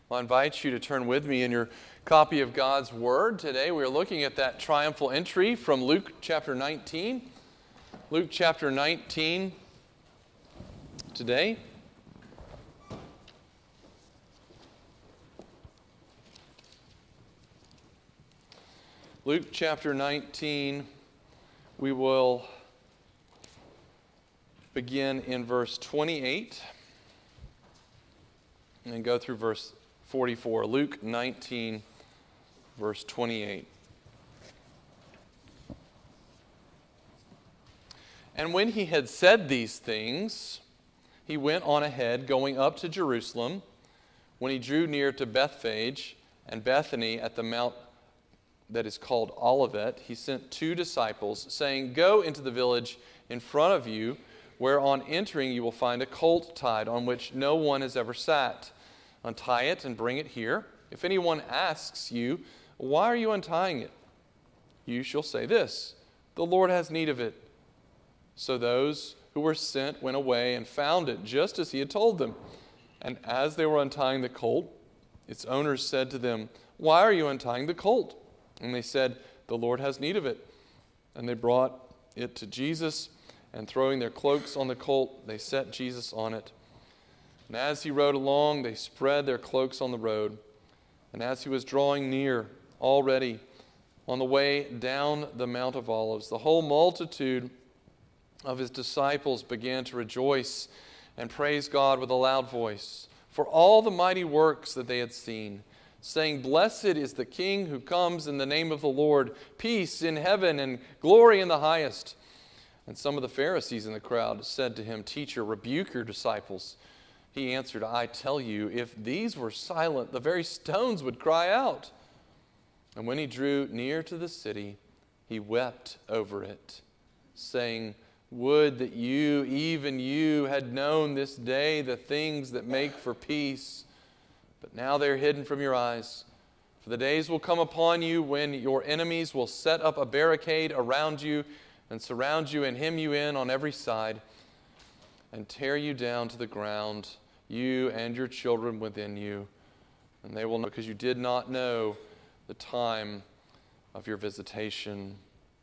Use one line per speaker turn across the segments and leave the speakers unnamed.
I invite you to turn with me in your copy of God's Word. Today we are looking at that triumphal entry from Luke chapter 19. Luke chapter 19 today. Luke chapter 19, we will begin in verse 28 and go through verse 44. Luke 19, verse 28. And when he had said these things, he went on ahead, going up to Jerusalem. When he drew near to Bethphage and Bethany at the mount that is called Olivet, he sent 2 disciples, saying, "Go into the village in front of you, where on entering you will find a colt tied, on which no one has ever sat. Untie it and bring it here. If anyone asks you, 'Why are you untying it?' you shall say this, 'The Lord has need of it.'" So those who were sent went away and found it just as he had told them. And as they were untying the colt, its owners said to them, "Why are you untying the colt?" And they said, "The Lord has need of it." And they brought it to Jesus, and throwing their cloaks on the colt, they set Jesus on it. And as he rode along, they spread their cloaks on the road. And as he was drawing near, already on the way down the Mount of Olives, the whole multitude of his disciples began to rejoice and praise God with a loud voice for all the mighty works that they had seen, saying, "Blessed is the King who comes in the name of the Lord, peace in heaven and glory in the highest." And some of the Pharisees in the crowd said to him, "Teacher, rebuke your disciples." He answered, "I tell you, if these were silent, the very stones would cry out." And when he drew near to the city, he wept over it, saying, "Would that you, even you, had known this day the things that make for peace. But now they are hidden from your eyes. For the days will come upon you when your enemies will set up a barricade around you and surround you and hem you in on every side and tear you down to the ground, you and your children within you. And they will know because you did not know the time of your visitation."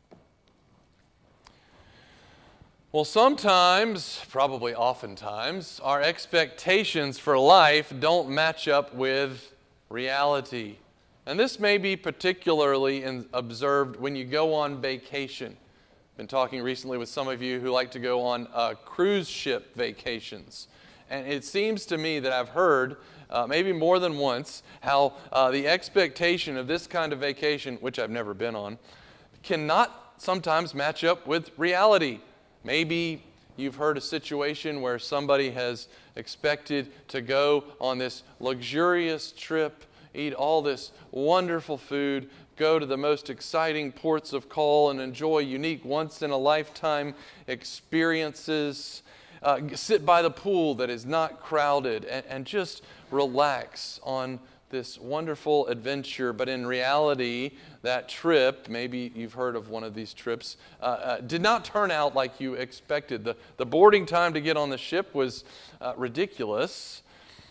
Well, sometimes, probably oftentimes, our expectations for life don't match up with reality. And this may be particularly observed when you go on vacation. I've been talking recently with some of you who like to go on cruise ship vacations. And it seems to me that I've heard, maybe more than once, how the expectation of this kind of vacation, which I've never been on, cannot sometimes match up with reality. Maybe you've heard a situation where somebody has expected to go on this luxurious trip, eat all this wonderful food, go to the most exciting ports of call and enjoy unique once-in-a-lifetime experiences, sit by the pool that is not crowded, and just relax on this wonderful adventure. But in reality, that trip, maybe you've heard of one of these trips, did not turn out like you expected. The boarding time to get on the ship was ridiculous.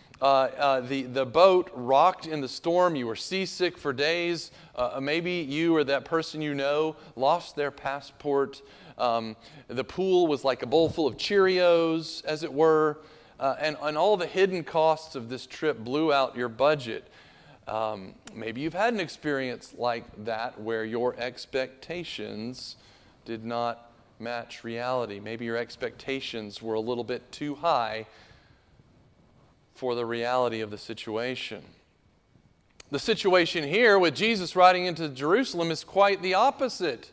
The boat rocked in the storm. You were seasick for days. Maybe you or that person you know lost their passport. The pool was like a bowl full of Cheerios, as it were. And all the hidden costs of this trip blew out your budget. Maybe you've had an experience like that where your expectations did not match reality. Maybe your expectations were a little bit too high for the reality of the situation. The situation here with Jesus riding into Jerusalem is quite the opposite.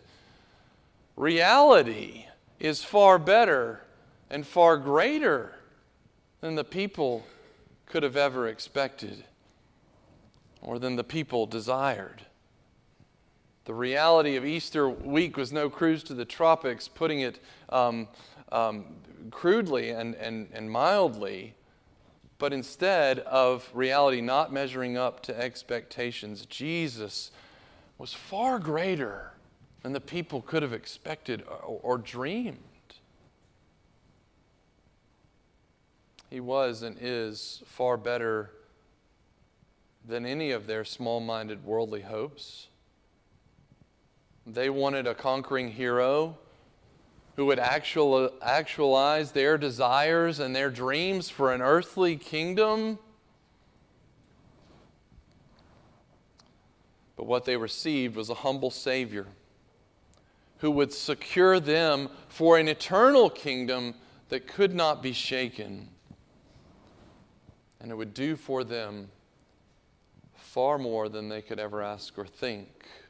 Reality is far better and far greater than the people could have ever expected or than the people desired. The reality of Easter week was no cruise to the tropics, putting it crudely and mildly, but instead of reality not measuring up to expectations, Jesus was far greater than the people could have expected or dreamed. He was and is far better than any of their small-minded worldly hopes. They wanted a conquering hero who would actualize their desires and their dreams for an earthly kingdom. But what they received was a humble Savior who would secure them for an eternal kingdom that could not be shaken. And it would do for them far more than they could ever ask or think.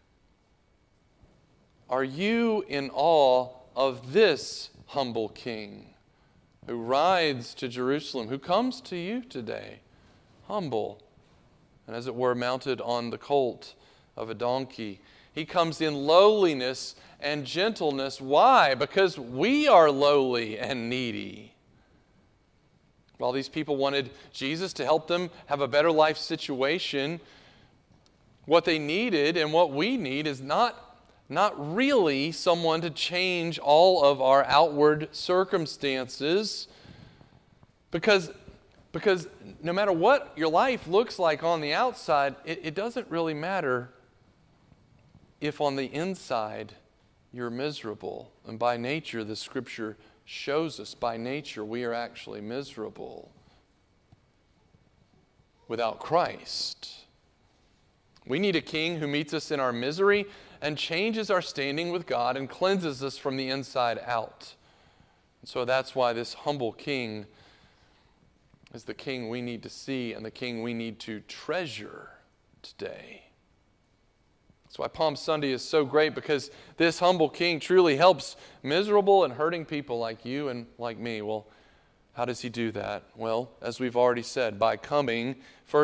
Are you in awe of this humble King who rides to Jerusalem, who comes to you today, humble, and as it were, mounted on the colt of a donkey? He comes in lowliness and gentleness. Why? Because we are lowly and needy. While these people wanted Jesus to help them have a better life situation, what they needed and what we need is not really someone to change all of our outward circumstances, because no matter what your life looks like on the outside, it doesn't really matter if on the inside you're miserable. And by nature, the Scripture shows us, by nature, we are actually miserable without Christ. We need a King who meets us in our misery and changes our standing with God and cleanses us from the inside out. And so that's why this humble King is the King we need to see and the King we need to treasure today. That's why Palm Sunday is so great, because this humble King truly helps miserable and hurting people like you and like me. Well, how does he do that? Well, as we've already said, by coming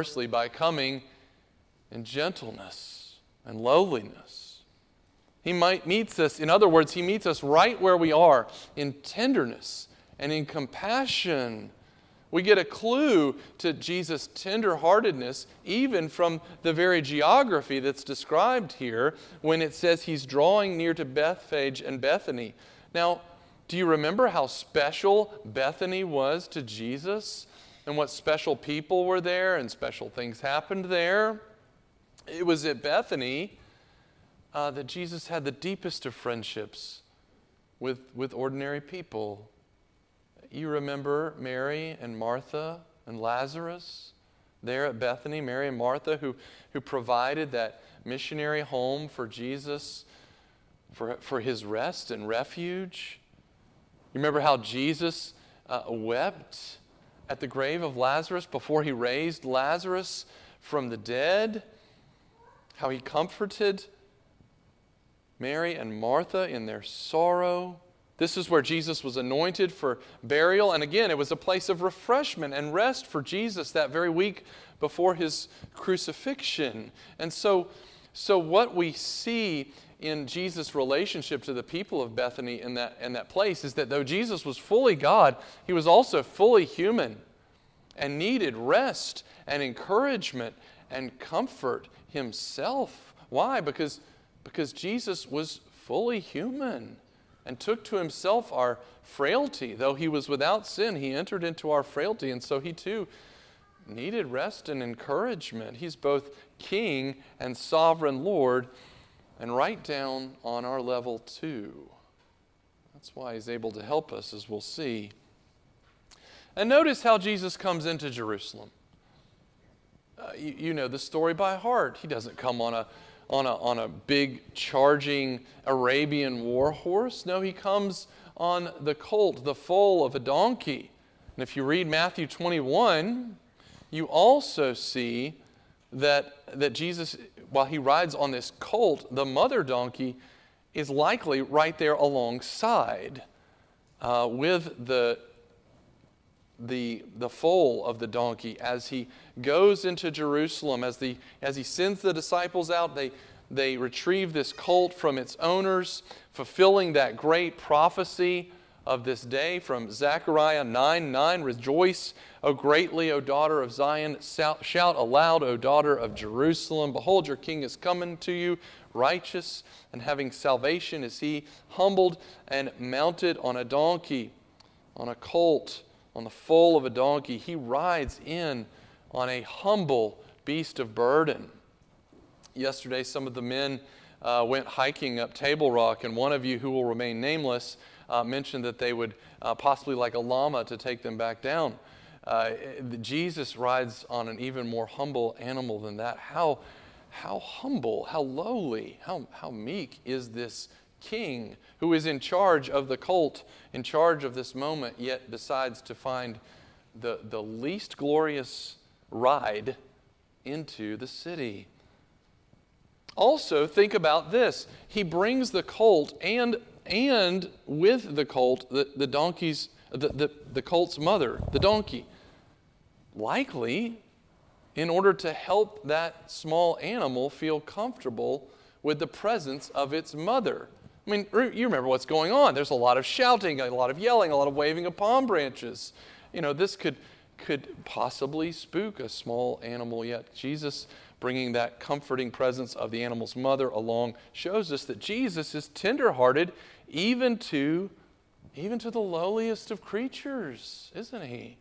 in gentleness and lowliness. He meets us, in other words, he meets us right where we are, in tenderness and in compassion. We get a clue to Jesus' tenderheartedness even from the very geography that's described here when it says he's drawing near to Bethphage and Bethany. Now, do you remember how special Bethany was to Jesus and what special people were there and special things happened there? It was at Bethany that Jesus had the deepest of friendships with ordinary people. You remember Mary and Martha and Lazarus there at Bethany, Mary and Martha who provided that missionary home for Jesus for his rest and refuge. You remember how Jesus wept at the grave of Lazarus before he raised Lazarus from the dead? How he comforted Mary and Martha in their sorrow. This is where Jesus was anointed for burial. And again, it was a place of refreshment and rest for Jesus that very week before his crucifixion. And so what we see in Jesus' relationship to the people of Bethany in that place is that though Jesus was fully God, he was also fully human and needed rest and encouragement and comfort himself. Why? Because Jesus was fully human and took to himself our frailty. Though he was without sin, he entered into our frailty, and so he too needed rest and encouragement. He's both King and sovereign Lord, and right down on our level too. That's why he's able to help us, as we'll see. And notice how Jesus comes into Jerusalem. You know the story by heart. He doesn't come on a big charging Arabian war horse. No, he comes on the colt, the foal of a donkey. And if you read Matthew 21, you also see that Jesus, while he rides on this colt, the mother donkey is likely right there alongside with the foal of the donkey as he goes into Jerusalem. As he sends the disciples out, they retrieve this colt from its owners, fulfilling that great prophecy of this day from Zechariah 9:9. Rejoice, O greatly, O daughter of Zion. Shout aloud, O daughter of Jerusalem. Behold, your king is coming to you, righteous and having salvation is he, humbled and mounted on a donkey, on a colt, on the foal of a donkey. He rides in on a humble beast of burden. Yesterday, some of the men went hiking up Table Rock, and one of you who will remain nameless mentioned that they would possibly like a llama to take them back down. Jesus rides on an even more humble animal than that. How humble, how lowly, how meek is this king who is in charge of the colt, in charge of this moment, yet decides to find the least glorious ride into the city. Also, think about this. He brings the colt and with the colt, the colt's mother, the donkey. Likely, in order to help that small animal feel comfortable with the presence of its mother. I mean, you remember what's going on. There's a lot of shouting, a lot of yelling, a lot of waving of palm branches. This could possibly spook a small animal, yet Jesus, bringing that comforting presence of the animal's mother along, shows us that Jesus is tenderhearted even to the lowliest of creatures, isn't he?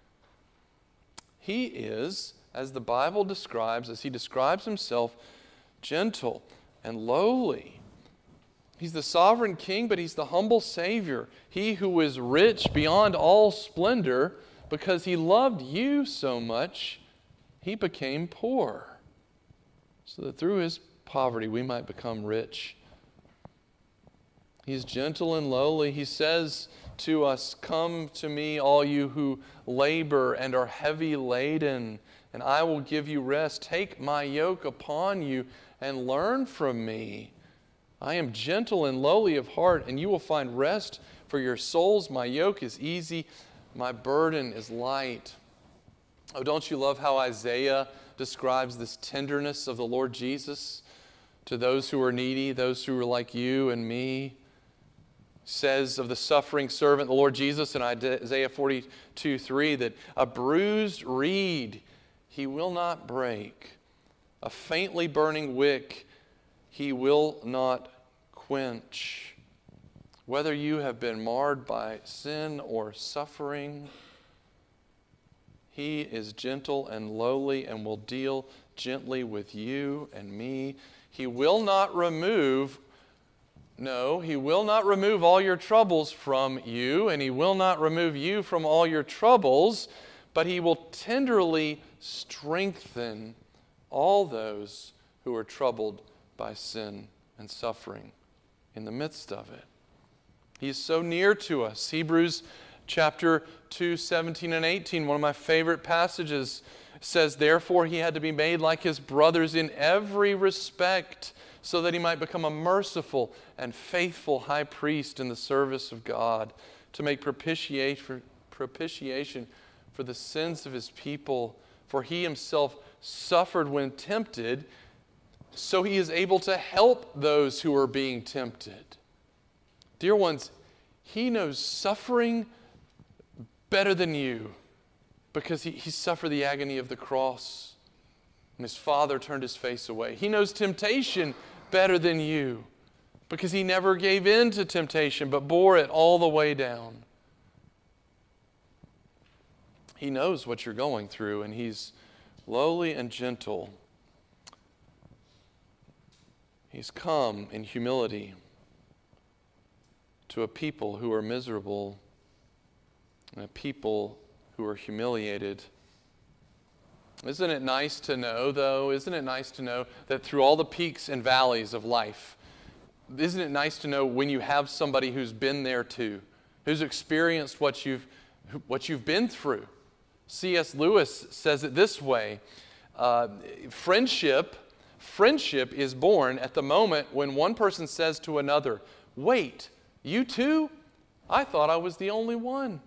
He is, as the Bible describes, as he describes himself, gentle and lowly. He's the sovereign king, but he's the humble Savior. He who is rich beyond all splendor, because he loved you so much, he became poor, so that through his poverty we might become rich. He's gentle and lowly. He says to us, "Come to me, all you who labor and are heavy laden, and I will give you rest. Take my yoke upon you and learn from me. I am gentle and lowly of heart, and you will find rest for your souls. My yoke is easy, my burden is light." Oh, don't you love how Isaiah describes this tenderness of the Lord Jesus to those who are needy, those who are like you and me? Says of the suffering servant, the Lord Jesus, in Isaiah 42:3, that a bruised reed he will not break, a faintly burning wick he will not quench. Whether you have been marred by sin or suffering, he is gentle and lowly and will deal gently with you and me. He will not remove all your troubles from you, and he will not remove you from all your troubles, but he will tenderly strengthen all those who are troubled by sin and suffering in the midst of it. He is so near to us. Hebrews chapter 2, 17 and 18, one of my favorite passages, says, "Therefore he had to be made like his brothers in every respect, so that he might become a merciful and faithful high priest in the service of God, to make propitiation for the sins of his people. For he himself suffered when tempted, so he is able to help those who are being tempted." Dear ones, he knows suffering better than you, because he suffered the agony of the cross, and his Father turned his face away. He knows temptation better than you, because he never gave in to temptation, but bore it all the way down. He knows what you're going through, and he's lowly and gentle. He's come in humility to a people who are miserable and a people who are humiliated. Isn't it nice to know, though? Isn't it nice to know that through all the peaks and valleys of life, isn't it nice to know when you have somebody who's been there too, who's experienced what you've been through? C.S. Lewis says it this way: friendship is born at the moment when one person says to another, "Wait, you too? I thought I was the only one."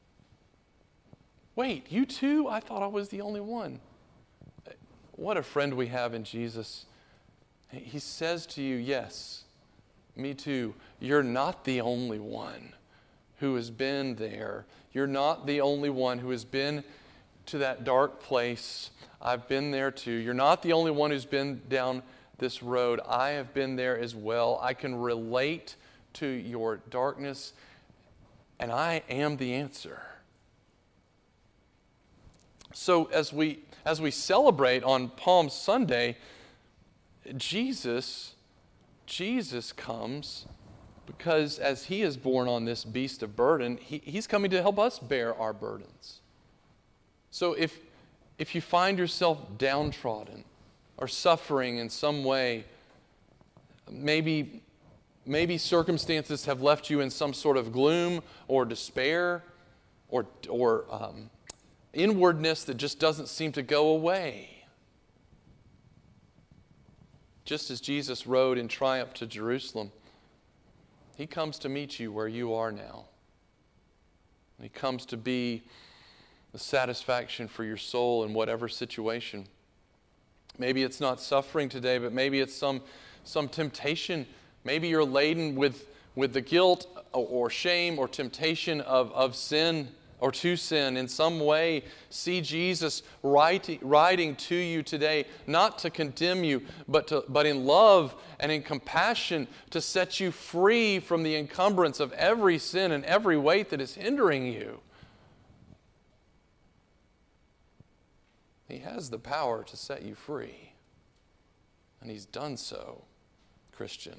Wait, you too? I thought I was the only one. What a friend we have in Jesus. He says to you, yes, me too. You're not the only one who has been there. You're not the only one who has been to that dark place. I've been there too. You're not the only one who's been down this road. I have been there as well. I can relate to your darkness, and I am the answer. So as we celebrate on Palm Sunday, Jesus comes because as he is born on this beast of burden, he's coming to help us bear our burdens. So if you find yourself downtrodden or suffering in some way, maybe circumstances have left you in some sort of gloom or despair or inwardness that just doesn't seem to go away. Just as Jesus rode in triumph to Jerusalem, he comes to meet you where you are now. He comes to be the satisfaction for your soul in whatever situation. Maybe it's not suffering today, but maybe it's some temptation. Maybe you're laden with the guilt or shame or temptation of sin or to sin in some way. See Jesus writing to you today, not to condemn you, but in love and in compassion to set you free from the encumbrance of every sin and every weight that is hindering you. He has the power to set you free, and he's done so, Christian.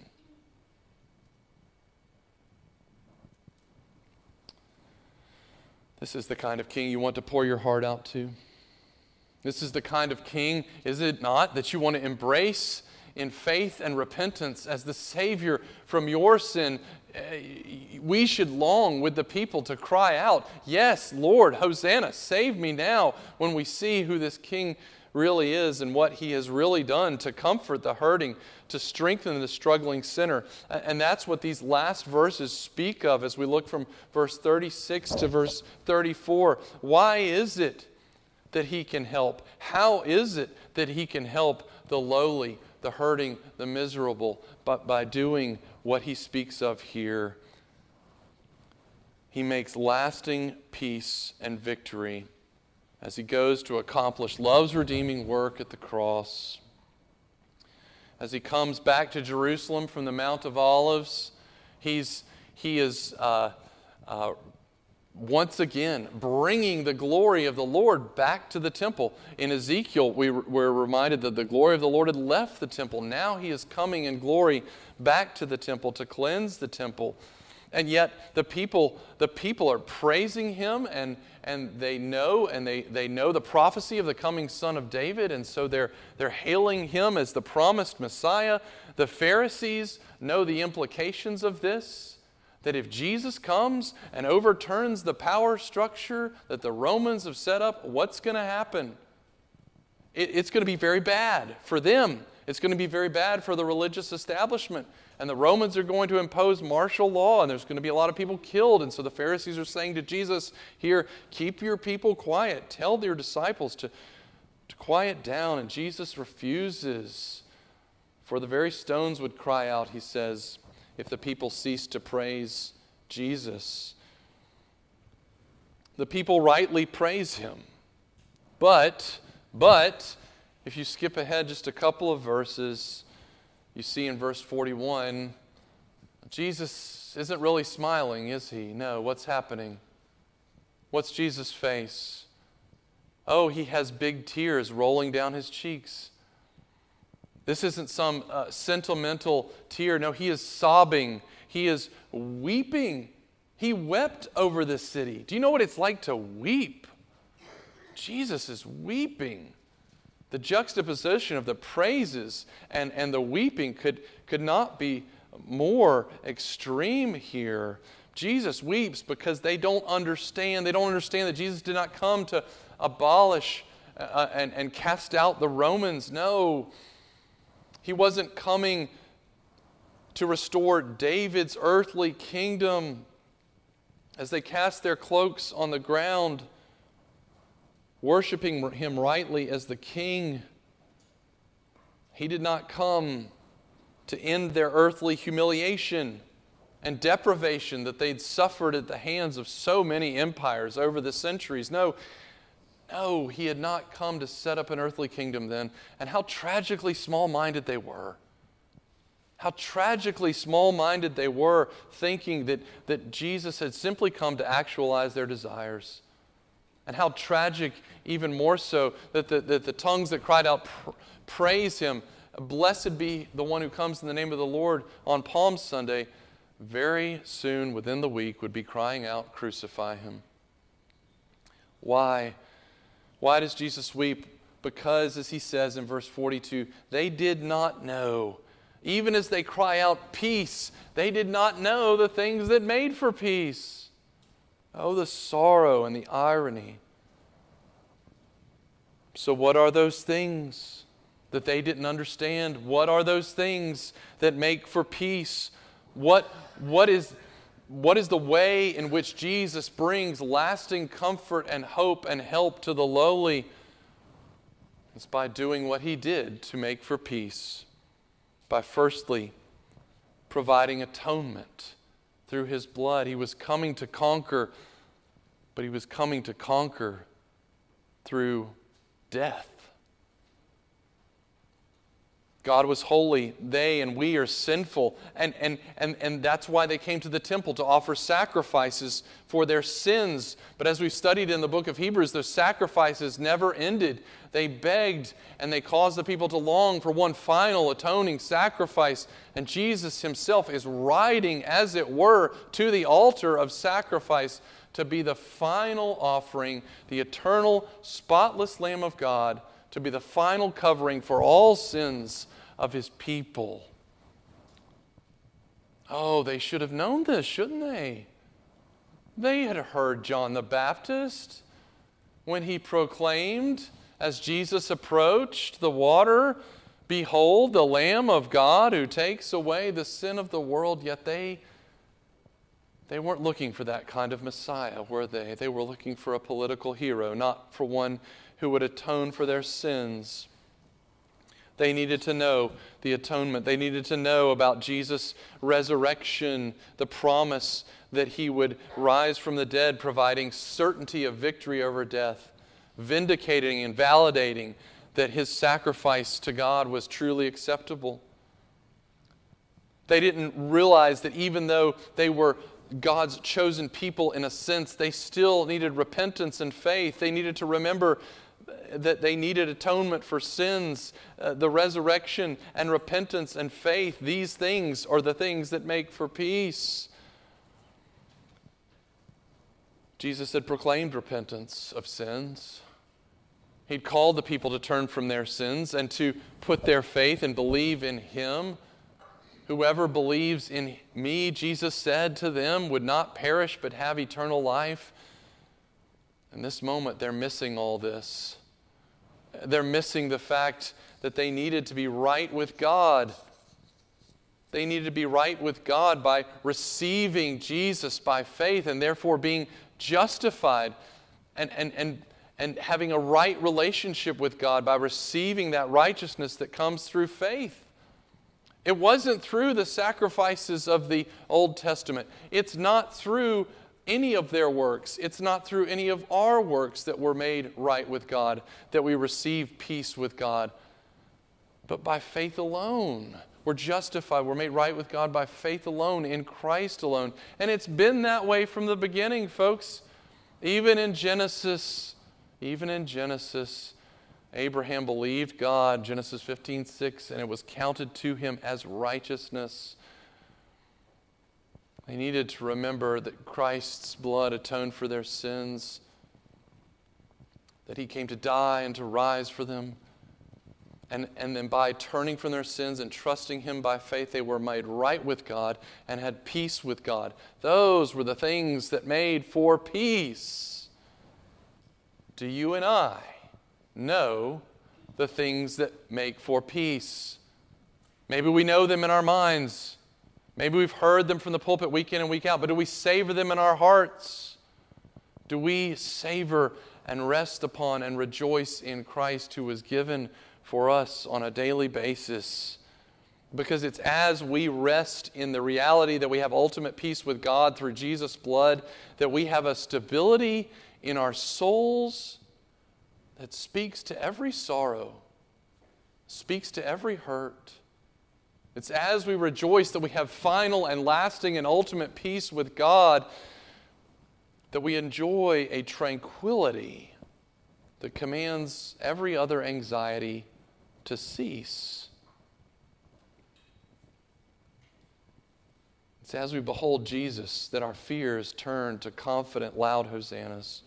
This is the kind of king you want to pour your heart out to. This is the kind of king, is it not, that you want to embrace in faith and repentance as the Savior from your sin. We should long with the people to cry out, "Yes, Lord, Hosanna, save me now," when we see who this king really is and what he has really done to comfort the hurting, to strengthen the struggling sinner. And that's what these last verses speak of as we look from verse 36 to verse 34. Why is it that he can help? How is it that he can help the lowly, the hurting, the miserable? But by doing what he speaks of here, he makes lasting peace and victory as he goes to accomplish love's redeeming work at the cross. As he comes back to Jerusalem from the Mount of Olives, he is once again bringing the glory of the Lord back to the temple. In Ezekiel, we're reminded that the glory of the Lord had left the temple. Now he is coming in glory back to the temple to cleanse the temple. And yet the people are praising him, and they know the prophecy of the coming Son of David, and so they're hailing him as the promised Messiah. The Pharisees know the implications of this, that if Jesus comes and overturns the power structure that the Romans have set up, what's going to happen? It's going to be very bad for them. It's going to be very bad for the religious establishment. And the Romans are going to impose martial law, and there's going to be a lot of people killed. And so the Pharisees are saying to Jesus here, keep your people quiet. Tell your disciples to quiet down. And Jesus refuses. For the very stones would cry out, he says, if the people cease to praise Jesus. The people rightly praise him. But if you skip ahead just a couple of verses, you see in verse 41, Jesus isn't really smiling, is he? No, what's happening? What's Jesus' face? Oh, he has big tears rolling down his cheeks. This isn't some sentimental tear. No, he is sobbing. He is weeping. He wept over this city. Do you know what it's like to weep? Jesus is weeping. The juxtaposition of the praises and the weeping could not be more extreme here. Jesus weeps because they don't understand. They don't understand that Jesus did not come to abolish and cast out the Romans. No, he wasn't coming to restore David's earthly kingdom. As they cast their cloaks on the ground, worshiping him rightly as the king, he did not come to end their earthly humiliation and deprivation that they'd suffered at the hands of so many empires over the centuries. No, he had not come to set up an earthly kingdom then. And how tragically small-minded they were. How tragically small-minded they were, thinking that Jesus had simply come to actualize their desires. And how tragic, even more so, that the tongues that cried out praise Him. Blessed be the one who comes in the name of the Lord on Palm Sunday. Very soon within the week would be crying out, crucify Him. Why? Why does Jesus weep? Because, as He says in verse 42, they did not know. Even as they cry out peace, they did not know the things that made for peace. Oh, the sorrow and the irony. So what are those things that they didn't understand? What are those things that make for peace? What is the way in which Jesus brings lasting comfort and hope and help to the lowly? It's by doing what He did to make for peace. By firstly providing atonement through His blood. He was coming to conquer, but He was coming to conquer through death. God was holy. They and we are sinful. And that's why they came to the temple, to offer sacrifices for their sins. But as we've studied in the book of Hebrews, those sacrifices never ended. They begged and they caused the people to long for one final atoning sacrifice. And Jesus Himself is riding, as it were, to the altar of sacrifice to be the final offering, the eternal, spotless Lamb of God, to be the final covering for all sins of His people. Oh, they should have known this, shouldn't they? They had heard John the Baptist when he proclaimed, as Jesus approached the water, "Behold, the Lamb of God who takes away the sin of the world." Yet they weren't looking for that kind of Messiah, were they? They were looking for a political hero, not for one who would atone for their sins. They needed to know the atonement. They needed to know about Jesus' resurrection, the promise that He would rise from the dead, providing certainty of victory over death, vindicating and validating that His sacrifice to God was truly acceptable. They didn't realize that even though they were God's chosen people in a sense, they still needed repentance and faith. They needed to remember that they needed atonement for sins, the resurrection and repentance and faith. These things are the things that make for peace. Jesus had proclaimed repentance of sins. He'd called the people to turn from their sins and to put their faith and believe in Him. Whoever believes in me, Jesus said to them, would not perish but have eternal life. In this moment, they're missing all this. They're missing the fact that they needed to be right with God. They needed to be right with God by receiving Jesus by faith and therefore being justified and having a right relationship with God by receiving that righteousness that comes through faith. It wasn't through the sacrifices of the Old Testament. It's not through any of their works. It's not through any of our works that we're made right with God, that we receive peace with God, but by faith alone. We're justified. We're made right with God by faith alone, in Christ alone. And it's been that way from the beginning, folks. Even in Genesis, Abraham believed God, Genesis 15:6, and it was counted to him as righteousness. They needed to remember that Christ's blood atoned for their sins, that He came to die and to rise for them. And then by turning from their sins and trusting Him by faith, they were made right with God and had peace with God. Those were the things that made for peace. Do you and I know the things that make for peace? Maybe we know them in our minds. Maybe we've heard them from the pulpit week in and week out, but do we savor them in our hearts? Do we savor and rest upon and rejoice in Christ who was given for us on a daily basis? Because it's as we rest in the reality that we have ultimate peace with God through Jesus' blood, that we have a stability in our souls that speaks to every sorrow, speaks to every hurt. It's as we rejoice that we have final and lasting and ultimate peace with God that we enjoy a tranquility that commands every other anxiety to cease. It's as we behold Jesus that our fears turn to confident, loud hosannas.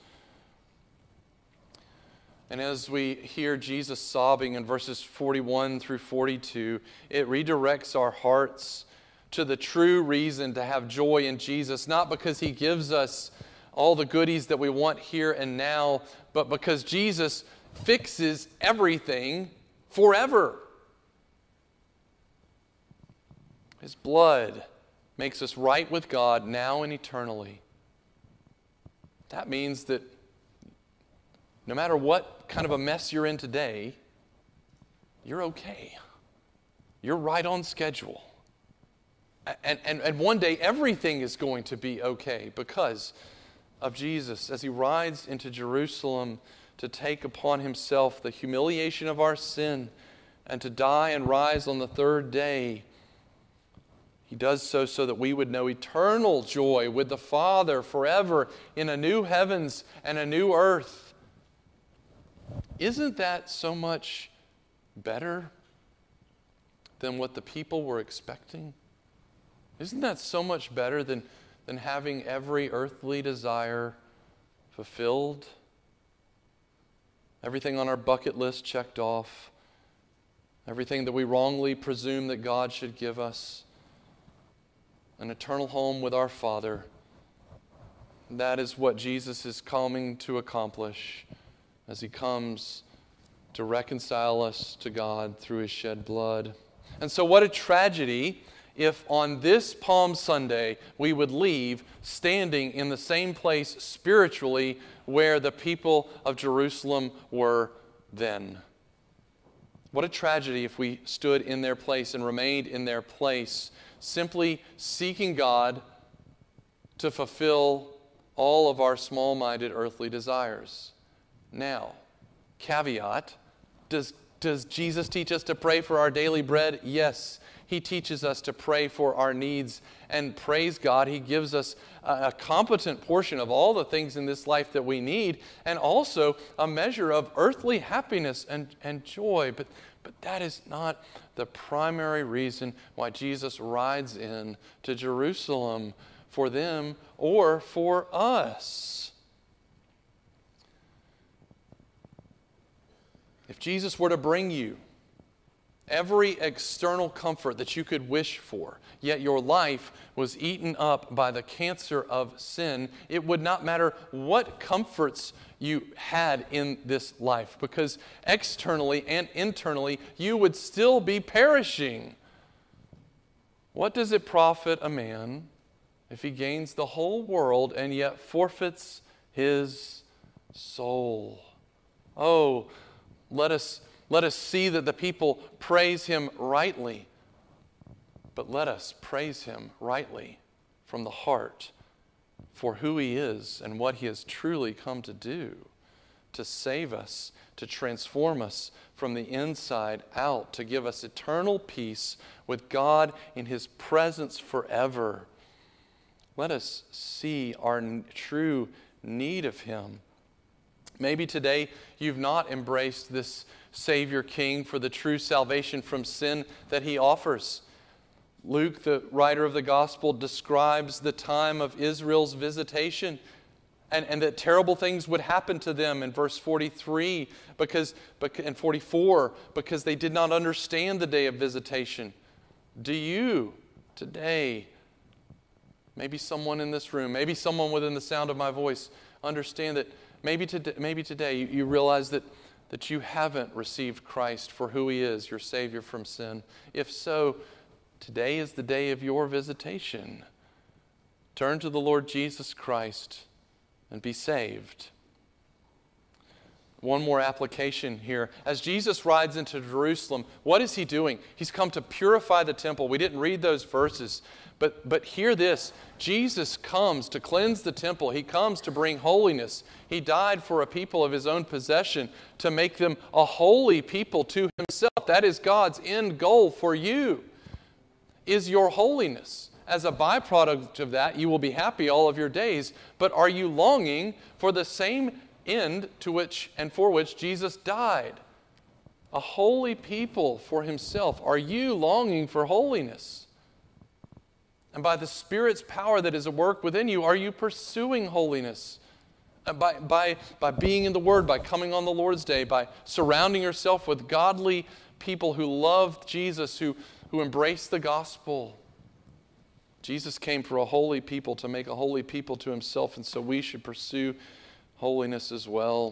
And as we hear Jesus sobbing in verses 41 through 42, it redirects our hearts to the true reason to have joy in Jesus, not because He gives us all the goodies that we want here and now, but because Jesus fixes everything forever. His blood makes us right with God now and eternally. That means that no matter what kind of a mess you're in today, you're okay. You're right on schedule. And one day everything is going to be okay because of Jesus as He rides into Jerusalem to take upon Himself the humiliation of our sin and to die and rise on the third day. He does so that we would know eternal joy with the Father forever in a new heavens and a new earth. Isn't that so much better than what the people were expecting? Isn't that so much better than having every earthly desire fulfilled? Everything on our bucket list checked off. Everything that we wrongly presume that God should give us. An eternal home with our Father. That is what Jesus is coming to accomplish as He comes to reconcile us to God through His shed blood. And so what a tragedy if on this Palm Sunday we would leave standing in the same place spiritually where the people of Jerusalem were then. What a tragedy if we stood in their place and remained in their place, simply seeking God to fulfill all of our small-minded earthly desires. Now, caveat, does Jesus teach us to pray for our daily bread? Yes. He teaches us to pray for our needs, and praise God, He gives us a competent portion of all the things in this life that we need, and also a measure of earthly happiness and joy. But that is not the primary reason why Jesus rides in to Jerusalem for them or for us. If Jesus were to bring you every external comfort that you could wish for, yet your life was eaten up by the cancer of sin, it would not matter what comforts you had in this life, because externally and internally you would still be perishing. What does it profit a man if he gains the whole world and yet forfeits his soul? Oh, let us see that the people praise Him rightly, but let us praise Him rightly from the heart for who He is and what He has truly come to do, to save us, to transform us from the inside out, to give us eternal peace with God in His presence forever. Let us see our true need of Him. Maybe today you've not embraced this Savior King for the true salvation from sin that He offers. Luke, the writer of the Gospel, describes the time of Israel's visitation and that terrible things would happen to them in verse 43 and 44 because they did not understand the day of visitation. Do you today, maybe someone in this room, maybe someone within the sound of my voice, understand that maybe today you realize that you haven't received Christ for who He is, your Savior from sin? If so, today is the day of your visitation. Turn to the Lord Jesus Christ and be saved. One more application here. As Jesus rides into Jerusalem, what is He doing? He's come to purify the temple. We didn't read those verses, but hear this. Jesus comes to cleanse the temple. He comes to bring holiness. He died for a people of His own possession to make them a holy people to Himself. That is God's end goal for you, is your holiness. as a byproduct of that, you will be happy all of your days. But are you longing for the same end to which and for which Jesus died? A holy people for himself. Are you longing for holiness? And by the Spirit's power that is at work within you, are you pursuing holiness? By being in the Word, by coming on the Lord's Day, by surrounding yourself with godly people who love Jesus, who embrace the gospel. Jesus came for a holy people, to make a holy people to himself, and so we should pursue holiness as well.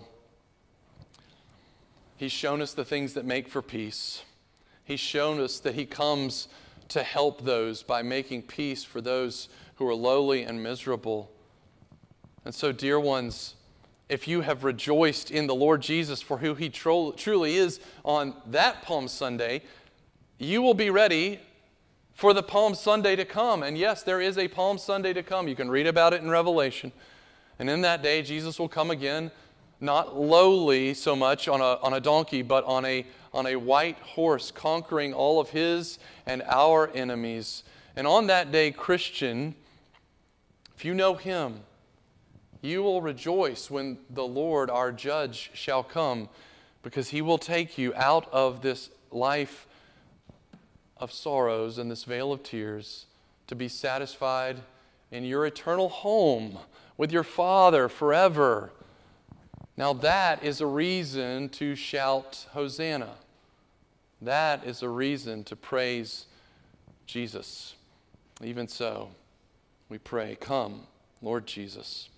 He's shown us the things that make for peace. He's shown us that he comes to help those by making peace for those who are lowly and miserable. And so, dear ones, if you have rejoiced in the Lord Jesus for who he truly is on that Palm Sunday, you will be ready for the Palm Sunday to come. And yes, there is a Palm Sunday to come. You can read about it in Revelation. And in that day, Jesus will come again, not lowly so much on a donkey, but on a white horse, conquering all of his and our enemies. And on that day, Christian, if you know him, you will rejoice when the Lord, our judge, shall come, because he will take you out of this life of sorrows and this vale of tears to be satisfied in your eternal home with your Father forever. Now that is a reason to shout Hosanna. That is a reason to praise Jesus. Even so, we pray, come, Lord Jesus.